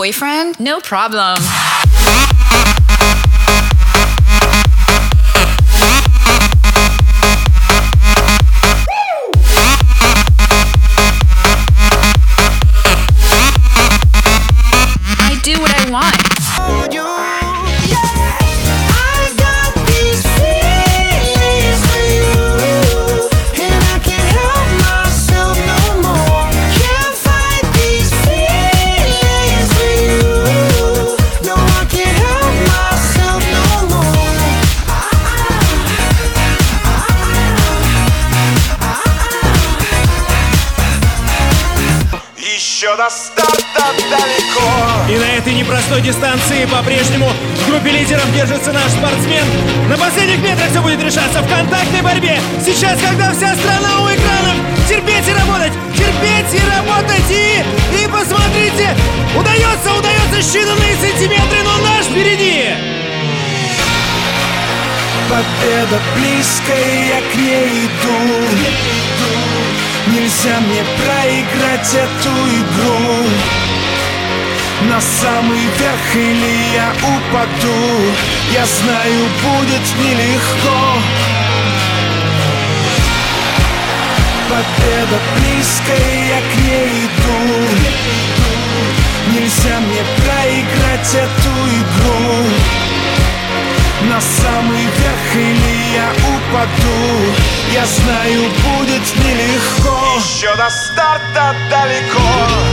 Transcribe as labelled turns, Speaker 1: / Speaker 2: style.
Speaker 1: boyfriend? No problem. I do what I want.
Speaker 2: Еще до старта далеко.
Speaker 3: И на этой непростой дистанции по-прежнему в группе лидеров держится наш спортсмен. На последних метрах все будет решаться в контактной борьбе. Сейчас, когда вся страна у экранов, терпеть и работать, и посмотрите, удается считанные сантиметры, но наш впереди.
Speaker 4: Победа близкая, я к ней иду. Нельзя мне проиграть эту игру. На самый верх или я упаду, я знаю, будет нелегко. Победа близкая, я к ней иду. Нельзя мне проиграть эту игру. На самый верх или я упаду, я знаю, будет нелегко.
Speaker 2: Еще до старта далеко.